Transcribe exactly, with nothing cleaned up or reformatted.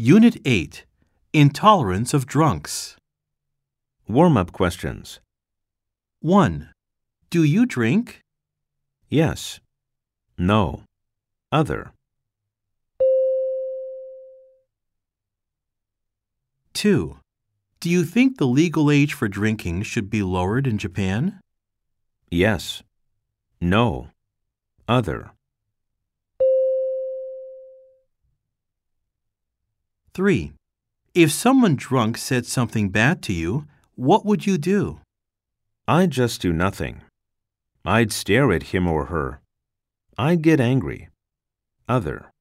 Unit eight. Intolerance of drunks. Warm-up questions. one. Do you drink? Yes. No. Other. two. Do you think the legal age for drinking should be lowered in Japan? Yes. No. Other. three. If someone drunk said something bad to you, what would you do? I'd just do nothing. I'd stare at him or her. I'd get angry. Other.